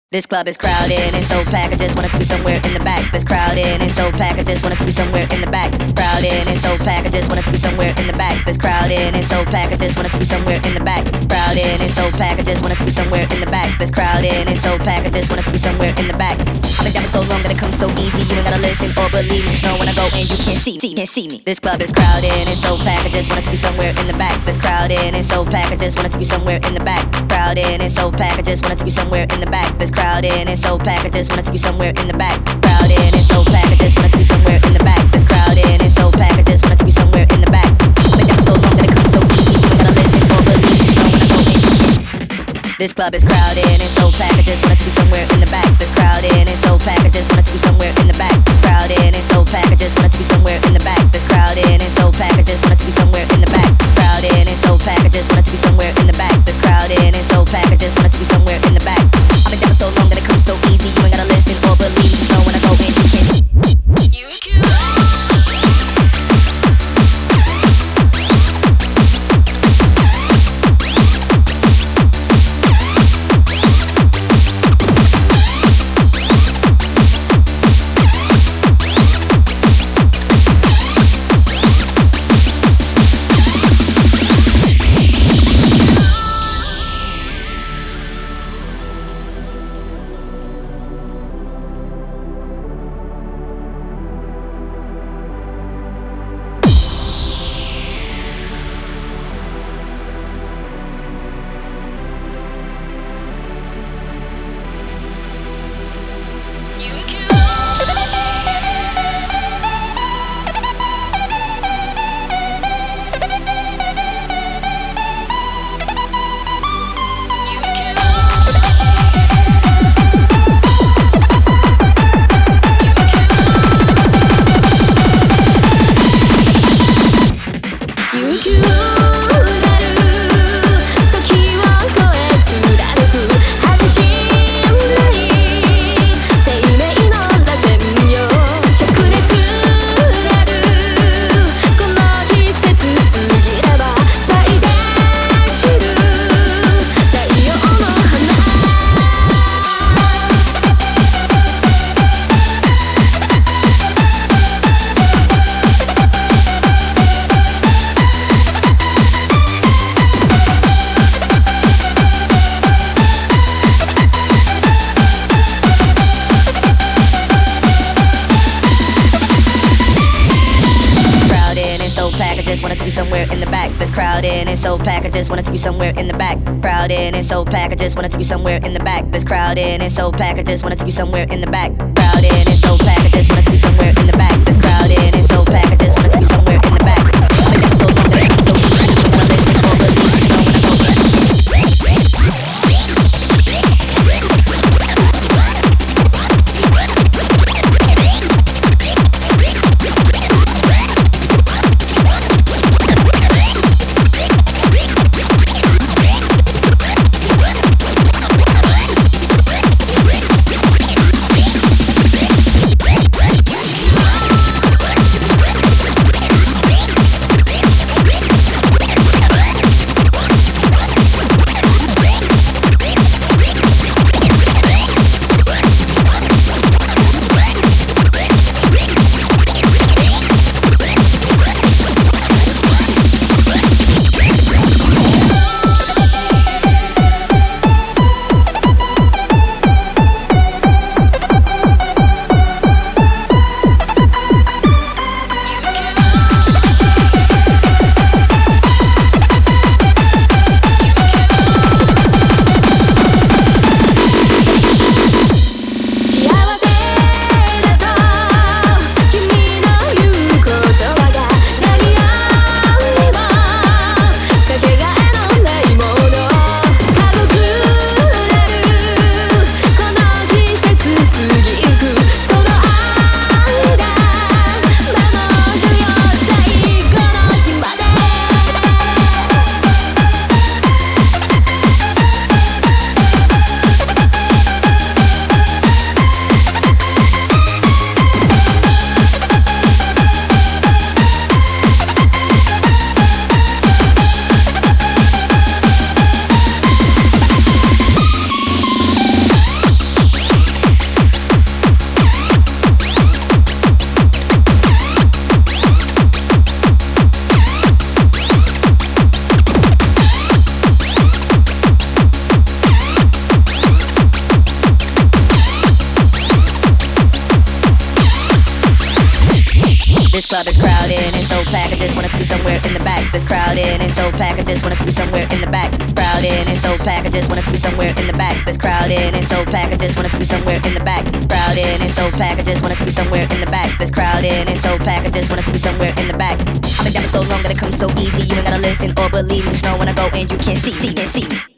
This club is crowded and so packed, I just wanna be somewhere in the back. It's crowded and so packed, I just wanna be somewhere in the back. Crowded and so packed, I just wanna be somewhere in the back. It's crowded and so packed, I just wanna be somewhere in the back. Crowded and so packed, I just wanna be somewhere in the back. It's crowded and so packed, I just wanna be somewhere in the back. I've been down for so long that it comes so easy. You ain't gotta listen or believe me. Just know when I go and you can't see me. This club is crowded and so packed, I just wanna be somewhere in the back. It's crowded and so packed, I just wanna be somewhere in the back. Crowded and so packed, I just wanna be somewhere in the back. It's crowded and so packed, I just wanna be somewhere in the back. Crowded and so packed, I just wanna be somewhere in the back. It's crowded and so packed, I just wanna be somewhere in the back. I've been down so long that it comes so easy. You ain't gotta listen or believe me. Know when I go in. This club is crowded and so packed, I just wanna be somewhere in the back. It's crowded and so packed, I just wanna be somewhere in the back. Crowded and so packed, I just wanna be somewhere in the back. It's crowded and so packed, I just wanna be somewhere in the back. Crowded and so packed, I just wanna be somewhere in the back. It's crowded and so packed, I just wanna be somewhere in the back. I've been down for so long that it comes so easy. You ain't gotta listen or believe me. Know when I go in, you can't see. Somewhere in the back, it's crowded and so packed, I just wanted to be somewhere in the back. Crowded and so packed, I just wanted to be somewhere in the back. It's crowded and so packed, I just wanted to be somewhere in the back. Crowded and so packed, I just wanted to be somewhere in the back. It's crowded and so packed, I just wanted to be somewhere in the back. I've been so long that I can't so easy. You wanna listen or believe me? Know when I go in. club is crowded and so packed, I just wanna scoot somewhere in the back. It's crowded and so packed, I just wanna scoot somewhere in the back. Crowded and so packed, I just wanna scoot somewhere in the back. It's crowded and so packed, I just wanna scoot somewhere in the back. Crowded and so packed, I just wanna scoot somewhere in the back. It's crowded and so packed, I just wanna scoot somewhere in the back. I've been down for so long that it comes so easy. You ain't gotta listen or believe me. Just know when I go and you can't see me.